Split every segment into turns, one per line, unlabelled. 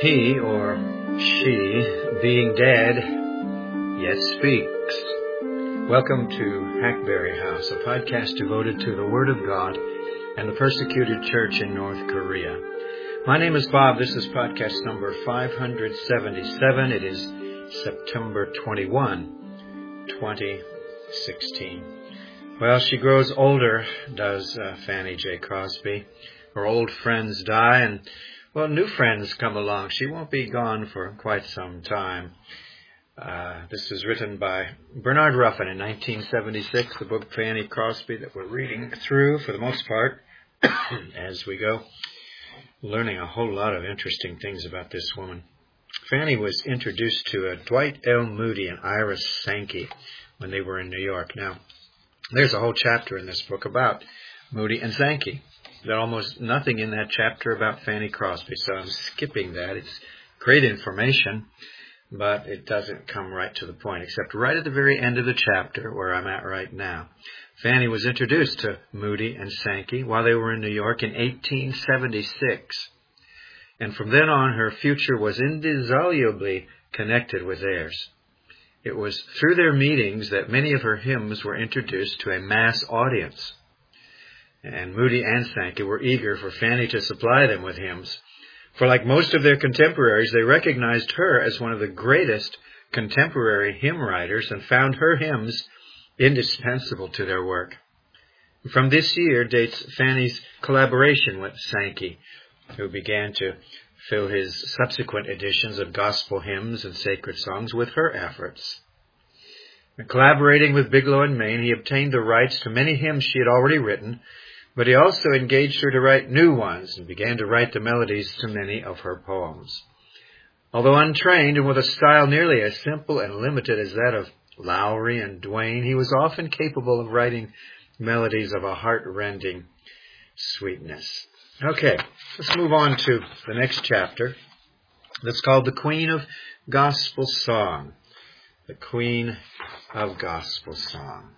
He, or she, being dead, yet speaks. Welcome to Hackberry House, a podcast devoted to the Word of God and the persecuted church in North Korea. My name is Bob. This is podcast number 577. It is September 21, 2016. Well, she grows older, does Fanny J. Crosby. Her old friends die, and, well, new friends come along. She won't be gone for quite some time. This is written by Bernard Ruffin in 1976, the book Fanny Crosby that we're reading through for the most part as we go, learning a whole lot of interesting things about this woman. Fanny was introduced to Dwight L. Moody and Ira Sankey when they were in New York. Now, there's a whole chapter in this book about Moody and Sankey. There's almost nothing in that chapter about Fanny Crosby, so I'm skipping that. It's great information, but it doesn't come right to the point, except right at the very end of the chapter where I'm at right now. Fanny was introduced to Moody and Sankey while they were in New York in 1876, and from then on her future was indissolubly connected with theirs. It was through their meetings that many of her hymns were introduced to a mass audience. And Moody and Sankey were eager for Fanny to supply them with hymns. For like most of their contemporaries, they recognized her as one of the greatest contemporary hymn writers and found her hymns indispensable to their work. From this year dates Fanny's collaboration with Sankey, who began to fill his subsequent editions of gospel hymns and sacred songs with her efforts. Collaborating with Bigelow and Maine, he obtained the rights to many hymns she had already written, but he also engaged her to write new ones and began to write the melodies to many of her poems. Although untrained and with a style nearly as simple and limited as that of Lowry and Duane, he was often capable of writing melodies of a heart-rending sweetness. Okay, let's move on to the next chapter that's called The Queen of Gospel Song. The Queen of Gospel Song.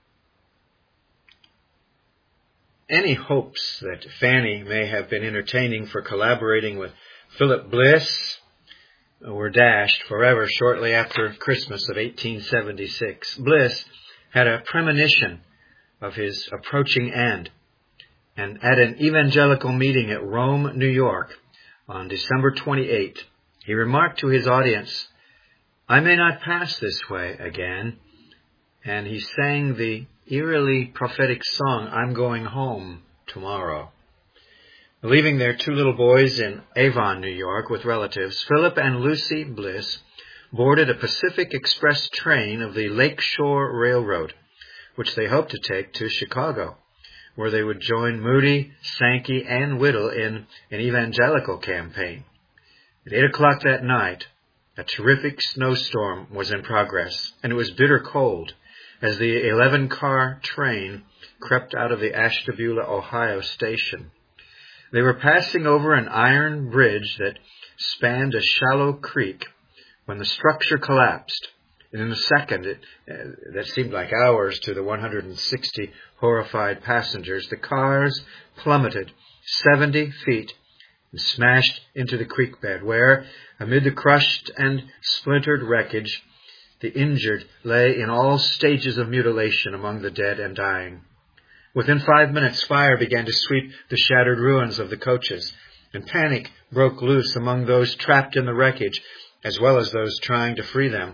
Any hopes that Fanny may have been entertaining for collaborating with Philip Bliss were dashed forever shortly after Christmas of 1876. Bliss had a premonition of his approaching end, and at an evangelical meeting at Rome, New York, on December 28, he remarked to his audience, "I may not pass this way again," and he sang the eerily prophetic song, "I'm Going Home Tomorrow." Leaving their two little boys in Avon, New York, with relatives, Philip and Lucy Bliss boarded a Pacific Express train of the Lakeshore Railroad, which they hoped to take to Chicago, where they would join Moody, Sankey, and Whittle in an evangelical campaign. At 8 o'clock that night, a terrific snowstorm was in progress, and it was bitter cold as the 11-car train crept out of the Ashtabula, Ohio station. They were passing over an iron bridge that spanned a shallow creek when the structure collapsed. And in a second, that seemed like hours to the 160 horrified passengers, the cars plummeted 70 feet and smashed into the creek bed, where, amid the crushed and splintered wreckage, the injured lay in all stages of mutilation among the dead and dying. Within 5 minutes, fire began to sweep the shattered ruins of the coaches, and panic broke loose among those trapped in the wreckage, as well as those trying to free them.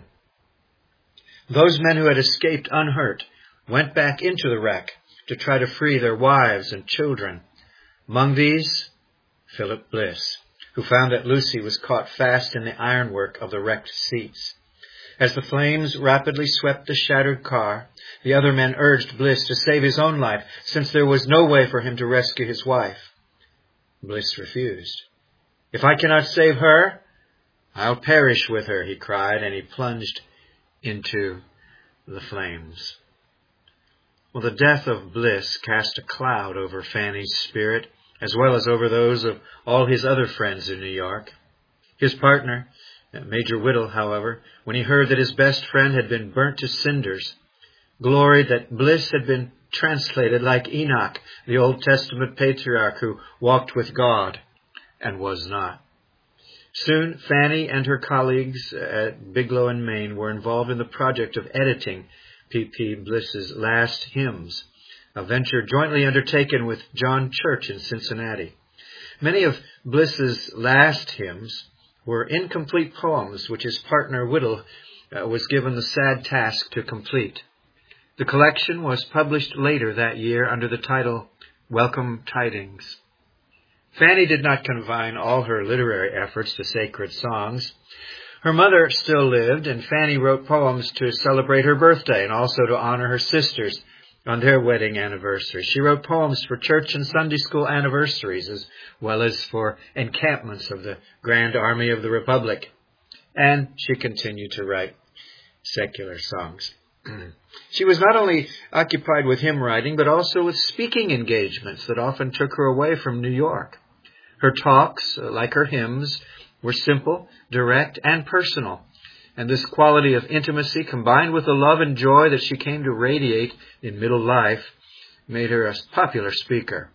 Those men who had escaped unhurt went back into the wreck to try to free their wives and children. Among these, Philip Bliss, who found that Lucy was caught fast in the ironwork of the wrecked seats. As the flames rapidly swept the shattered car, the other men urged Bliss to save his own life, since there was no way for him to rescue his wife. Bliss refused. "If I cannot save her, I'll perish with her," he cried, and he plunged into the flames. Well, the death of Bliss cast a cloud over Fanny's spirit, as well as over those of all his other friends in New York. His partner, Major Whittle, however, when he heard that his best friend had been burnt to cinders, gloried that Bliss had been translated like Enoch, the Old Testament patriarch who walked with God and was not. Soon, Fanny and her colleagues at Biglow and Maine were involved in the project of editing P.P. Bliss's last hymns, a venture jointly undertaken with John Church in Cincinnati. Many of Bliss's last hymns were incomplete poems which his partner Whittle was given the sad task to complete. The collection was published later that year under the title Welcome Tidings. Fanny did not confine all her literary efforts to sacred songs. Her mother still lived, and Fanny wrote poems to celebrate her birthday and also to honor her sisters on their wedding anniversary. She wrote poems for church and Sunday school anniversaries as well as for encampments of the Grand Army of the Republic. And she continued to write secular songs. She was not only occupied with hymn writing, but also with speaking engagements that often took her away from New York. Her talks, like her hymns, were simple, direct, and personal. And this quality of intimacy, combined with the love and joy that she came to radiate in middle life, made her a popular speaker.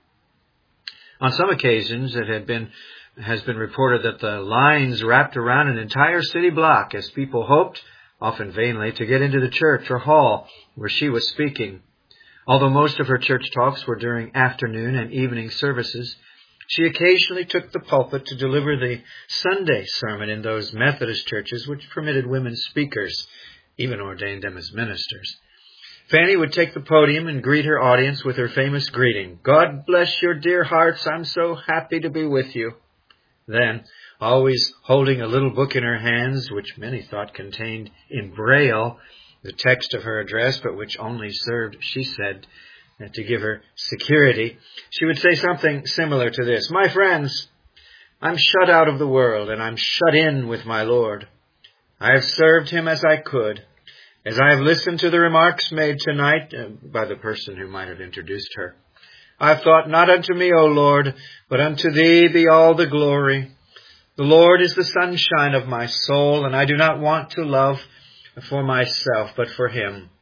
On some occasions, it has been reported that the lines wrapped around an entire city block as people hoped, often vainly, to get into the church or hall where she was speaking. Although most of her church talks were during afternoon and evening services, she occasionally took the pulpit to deliver the Sunday sermon in those Methodist churches which permitted women speakers, even ordained them as ministers. Fanny would take the podium and greet her audience with her famous greeting, "God bless your dear hearts, I'm so happy to be with you." Then, always holding a little book in her hands, which many thought contained in Braille the text of her address, but which only served, she said, to give her security, she would say something similar to this: "My friends, I'm shut out of the world, and I'm shut in with my Lord. I have served him as I could. As I have listened to the remarks made tonight by the person who might have introduced her, I've thought, not unto me, O Lord, but unto thee be all the glory. The Lord is the sunshine of my soul, and I do not want to love for myself, but for him.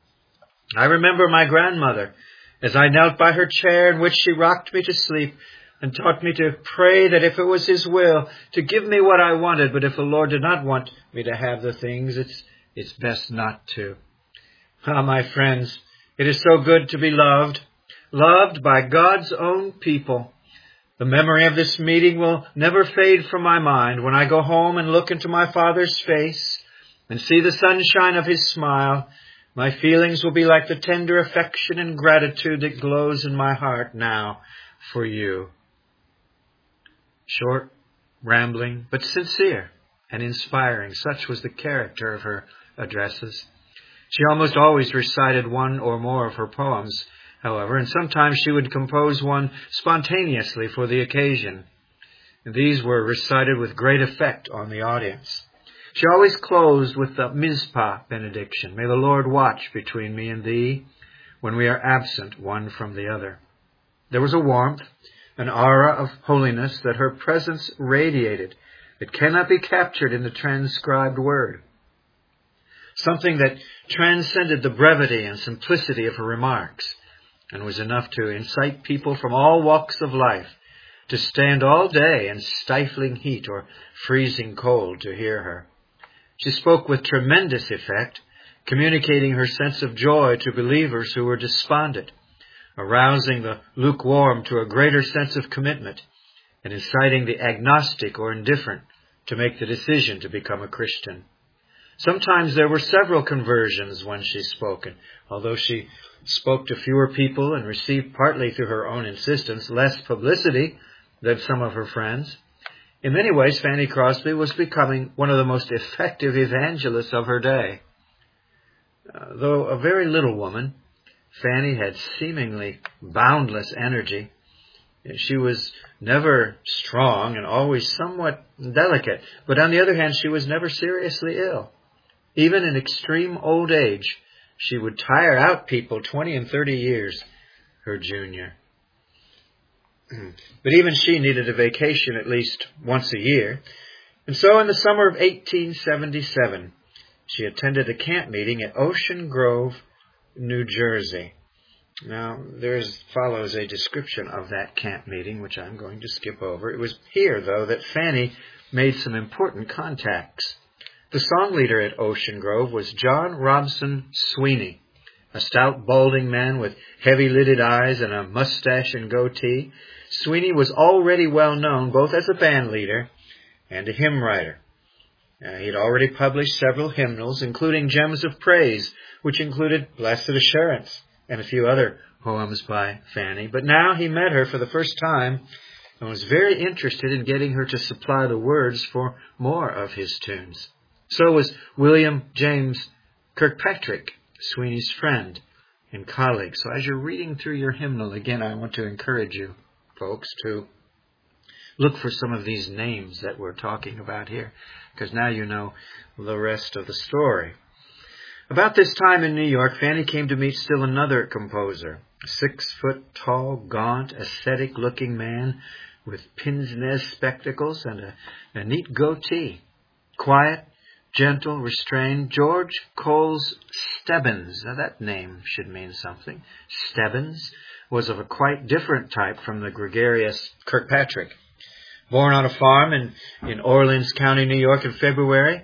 I remember my grandmother, as I knelt by her chair in which she rocked me to sleep and taught me to pray that if it was his will, to give me what I wanted, but if the Lord did not want me to have the things, it's best not to. Ah, my friends, it is so good to be loved by God's own people. The memory of this meeting will never fade from my mind. When I go home and look into my Father's face and see the sunshine of his smile, my feelings will be like the tender affection and gratitude that glows in my heart now for you." Short, rambling, but sincere and inspiring, such was the character of her addresses. She almost always recited one or more of her poems, however, and sometimes she would compose one spontaneously for the occasion. These were recited with great effect on the audience. She always closed with the Mizpah benediction, "May the Lord watch between me and thee when we are absent one from the other." There was a warmth, an aura of holiness that her presence radiated that cannot be captured in the transcribed word. Something that transcended the brevity and simplicity of her remarks and was enough to incite people from all walks of life to stand all day in stifling heat or freezing cold to hear her. She spoke with tremendous effect, communicating her sense of joy to believers who were despondent, arousing the lukewarm to a greater sense of commitment, and inciting the agnostic or indifferent to make the decision to become a Christian. Sometimes there were several conversions when she spoke, and although she spoke to fewer people and received, partly through her own insistence, less publicity than some of her friends, in many ways Fanny Crosby was becoming one of the most effective evangelists of her day. Though a very little woman, Fanny had seemingly boundless energy. She was never strong and always somewhat delicate, but on the other hand, she was never seriously ill. Even in extreme old age, she would tire out people 20 and 30 years her junior. But even she needed a vacation at least once a year. And so in the summer of 1877, she attended a camp meeting at Ocean Grove, New Jersey. Now, follows a description of that camp meeting, which I'm going to skip over. It was here, though, that Fanny made some important contacts. The song leader at Ocean Grove was John Robson Sweeney, a stout, balding man with heavy-lidded eyes and a mustache and goatee. Sweeney was already well known both as a band leader and a hymn writer. He had already published several hymnals, including Gems of Praise, which included Blessed Assurance and a few other poems by Fanny. But now he met her for the first time and was very interested in getting her to supply the words for more of his tunes. So was William James Kirkpatrick, Sweeney's friend and colleague. So as you're reading through your hymnal, again, I want to encourage you, folks, to look for some of these names that we're talking about here, because now you know the rest of the story. About this time in New York, Fanny came to meet still another composer, a 6-foot-tall, gaunt, ascetic-looking man with pince-nez spectacles and a neat goatee. Quiet, gentle, restrained, George Coles Stebbins. Now that name should mean something. Stebbins was of a quite different type from the gregarious Kirkpatrick. Born on a farm in Orleans County, New York in February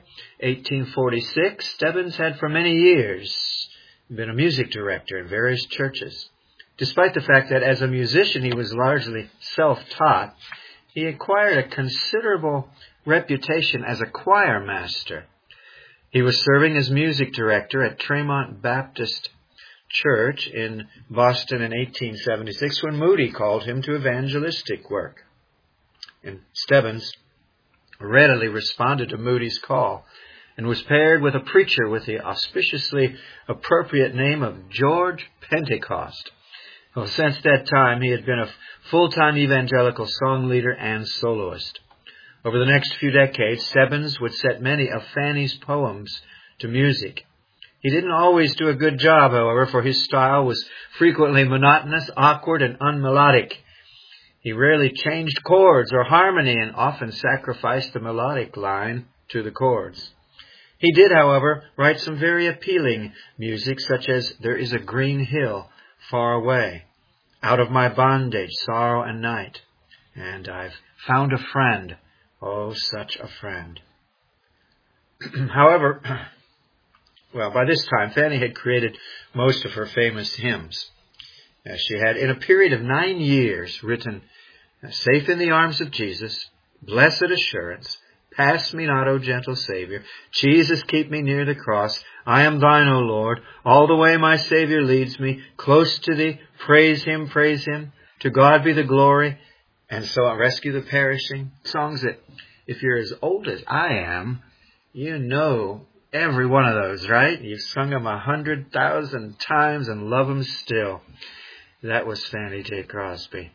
1846, Stebbins had for many years been a music director in various churches. Despite the fact that as a musician he was largely self-taught, he acquired a considerable reputation as a choir master. He was serving as music director at Tremont Baptist Church in Boston in 1876 when Moody called him to evangelistic work. And Stebbins readily responded to Moody's call and was paired with a preacher with the auspiciously appropriate name of George Pentecost. Well, since that time, he had been a full-time evangelical song leader and soloist. Over the next few decades, Stebbins would set many of Fanny's poems to music. He didn't always do a good job, however, for his style was frequently monotonous, awkward, and unmelodic. He rarely changed chords or harmony and often sacrificed the melodic line to the chords. He did, however, write some very appealing music, such as There is a Green Hill Far Away, Out of My Bondage, Sorrow and Night, and I've Found a Friend, Oh, Such a Friend. However, by this time, Fanny had created most of her famous hymns. She had, in a period of 9 years, written Safe in the Arms of Jesus, Blessed Assurance, Pass Me Not, O Gentle Savior, Jesus, Keep Me Near the Cross, I Am Thine, O Lord, All the Way My Savior Leads Me, Close to Thee, Praise Him, To God Be the Glory, and so on, Rescue the Perishing. Songs that, if you're as old as I am, you know every one of those, right? You've sung them 100,000 times and love them still. That was Fanny J. Crosby.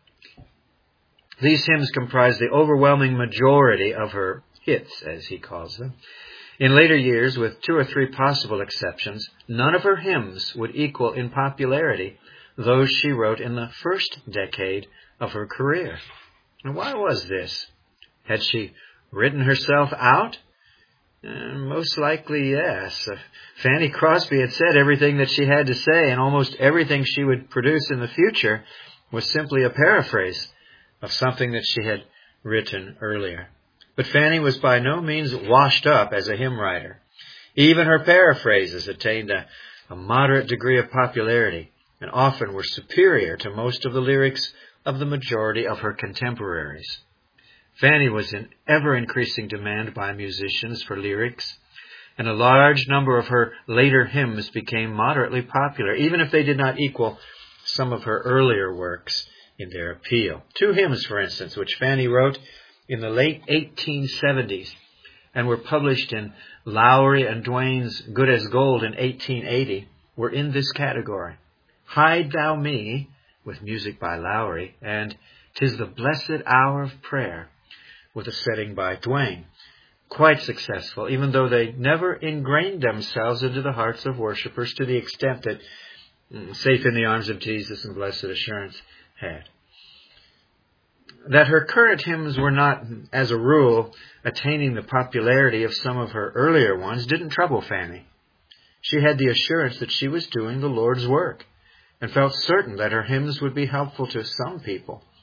These hymns comprise the overwhelming majority of her hits, as he calls them. In later years, with 2 or 3 possible exceptions, none of her hymns would equal in popularity those she wrote in the first decade of her career. And why was this? Had she written herself out? Most likely, yes. Fanny Crosby had said everything that she had to say, and almost everything she would produce in the future was simply a paraphrase of something that she had written earlier. But Fanny was by no means washed up as a hymn writer. Even her paraphrases attained a moderate degree of popularity and often were superior to most of the lyrics of the majority of her contemporaries. Fanny was in ever-increasing demand by musicians for lyrics, and a large number of her later hymns became moderately popular, even if they did not equal some of her earlier works in their appeal. 2 hymns, for instance, which Fanny wrote in the late 1870s and were published in Lowry and Duane's Good as Gold in 1880, were in this category. Hide Thou Me, with music by Lowry, and 'Tis the Blessed Hour of Prayer, with a setting by Duane. Quite successful, even though they never ingrained themselves into the hearts of worshipers to the extent that Safe in the Arms of Jesus and Blessed Assurance had. That her current hymns were not, as a rule, attaining the popularity of some of her earlier ones didn't trouble Fanny. She had the assurance that she was doing the Lord's work and felt certain that her hymns would be helpful to some people.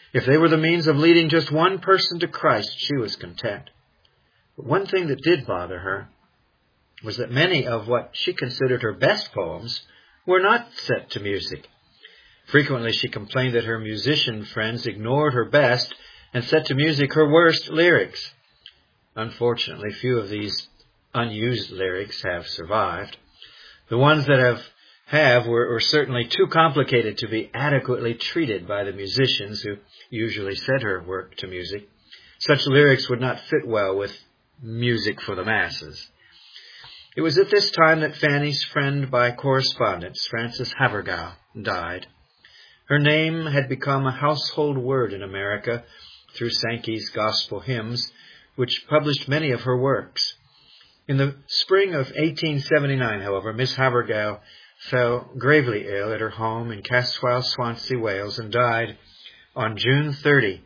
If they were the means of leading just one person to Christ, she was content. But one thing that did bother her was that many of what she considered her best poems were not set to music. Frequently she complained that her musician friends ignored her best and set to music her worst lyrics. Unfortunately, few of these unused lyrics have survived. The ones that have were certainly too complicated to be adequately treated by the musicians who usually set her work to music. Such lyrics would not fit well with music for the masses. It was at this time that Fanny's friend by correspondence, Frances Havergal, died. Her name had become a household word in America through Sankey's Gospel Hymns, which published many of her works. In the spring of 1879, however, Miss Havergal fell gravely ill at her home in Caswell, Swansea, Wales, and died on June 3rd,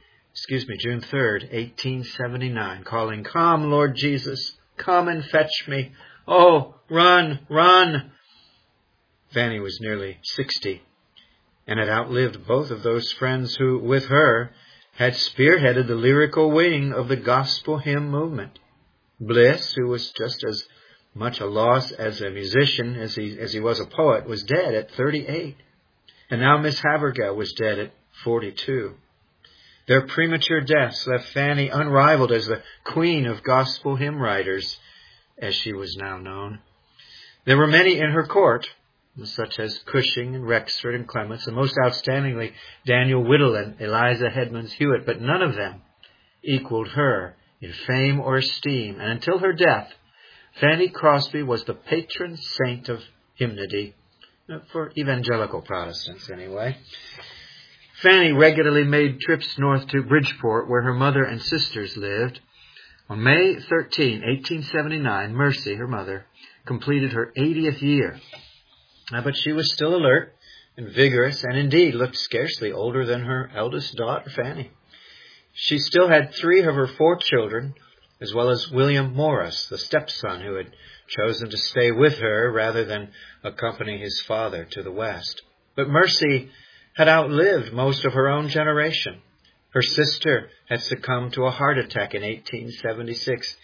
1879, calling, "Come, Lord Jesus, come and fetch me. Oh, run, run." Fanny was nearly 60 and had outlived both of those friends who, with her, had spearheaded the lyrical wing of the gospel hymn movement. Bliss, who was just as much a loss as a musician as he was a poet, was dead at 38. And now Miss Havergal was dead at 42. Their premature deaths left Fanny unrivaled as the queen of gospel hymn writers, as she was now known. There were many in her court, such as Cushing and Rexford and Clements, and most outstandingly Daniel Whittle and Eliza Hedmonds Hewitt, but none of them equaled her in fame or esteem, and until her death, Fanny Crosby was the patron saint of hymnody, for evangelical Protestants anyway. Fanny regularly made trips north to Bridgeport, where her mother and sisters lived. On May 13, 1879, Mercy, her mother, completed her 80th year. But she was still alert and vigorous, and indeed looked scarcely older than her eldest daughter, Fanny. She still had 3 of her 4 children, as well as William Morris, the stepson who had chosen to stay with her rather than accompany his father to the West. But Mercy had outlived most of her own generation. Her sister had succumbed to a heart attack in 1876.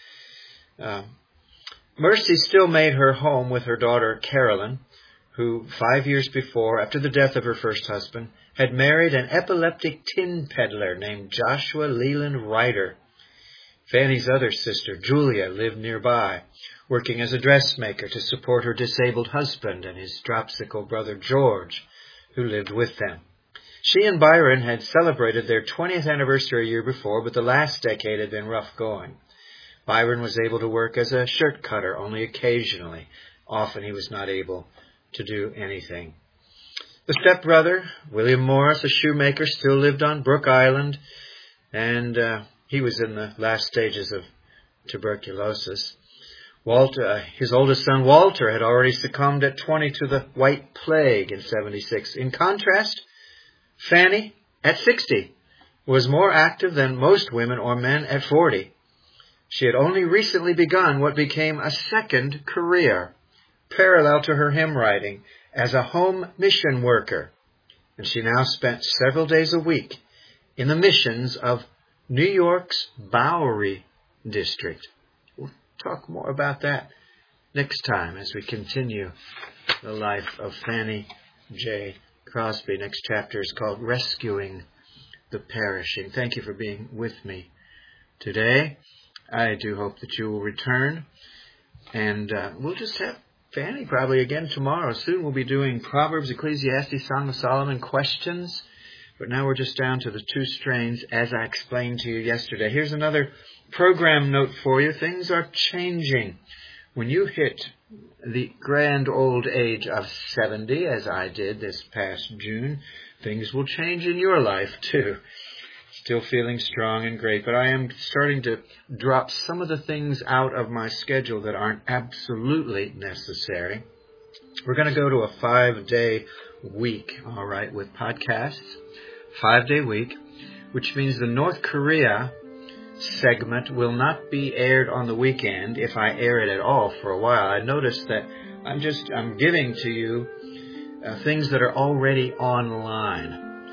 Mercy still made her home with her daughter Carolyn, who 5 years before, after the death of her first husband, had married an epileptic tin peddler named Joshua Leland Ryder. Fanny's other sister, Julia, lived nearby, working as a dressmaker to support her disabled husband and his dropsical brother George, who lived with them. She and Byron had celebrated their 20th anniversary a year before, but the last decade had been rough going. Byron was able to work as a shirt cutter only occasionally. Often he was not able to do anything. The stepbrother, William Morris, a shoemaker, still lived on Brook Island, and he was in the last stages of tuberculosis. His oldest son, Walter, had already succumbed at 20 to the White Plague in 76. In contrast, Fanny, at 60, was more active than most women or men at 40. She had only recently begun what became a second career, parallel to her hymn writing, as a home mission worker. And she now spent several days a week in the missions of New York's Bowery District. We'll talk more about that next time as we continue the life of Fanny J. Crosby. Next chapter is called Rescuing the Perishing. Thank you for being with me today. I do hope that you will return, and we'll just have Fanny probably again tomorrow. Soon we'll be doing Proverbs, Ecclesiastes, Song of Solomon, questions. But now we're just down to the 2 strains, as I explained to you yesterday. Here's another program note for you. Things are changing. When you hit the grand old age of 70, as I did this past June, things will change in your life too. Still feeling strong and great, but I am starting to drop some of the things out of my schedule that aren't absolutely necessary. We're going to go to a 5-day week, all right, with podcasts. 5-day week, which means the North Korea segment will not be aired on the weekend, if I air it at all, for a while. I noticed that I'm giving to you things that are already online.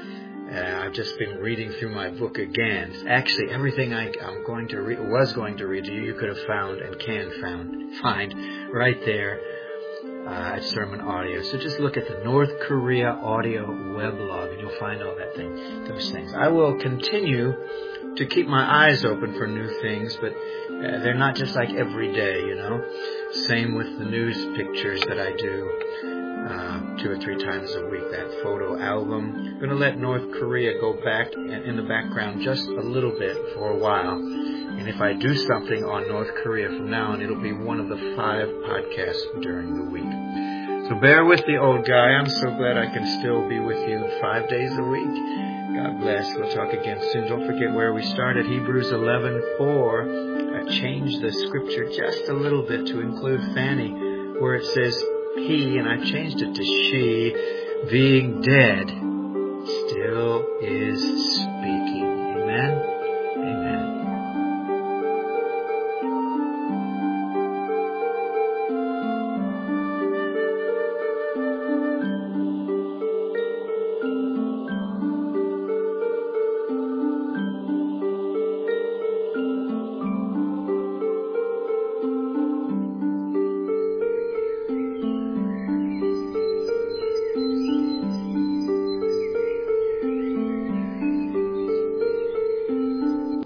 I've just been reading through my book again. Actually, everything was going to read to you, you could have found and can find right there at Sermon Audio. So just look at the North Korea Audio Weblog, and you'll find all those things. I will continue to keep my eyes open for new things, but they're not just like every day, Same with the news pictures that I do 2 or 3 times a week, that photo album. I'm going to let North Korea go back in the background just a little bit for a while. And if I do something on North Korea from now on, it'll be one of the 5 podcasts during the week. So bear with the old guy. I'm so glad I can still be with you 5 days a week. God bless. We'll talk again soon. Don't forget where we started. Hebrews 11:4. I changed the scripture just a little bit to include Fanny, where it says he, and I changed it to she, being dead, still is speaking.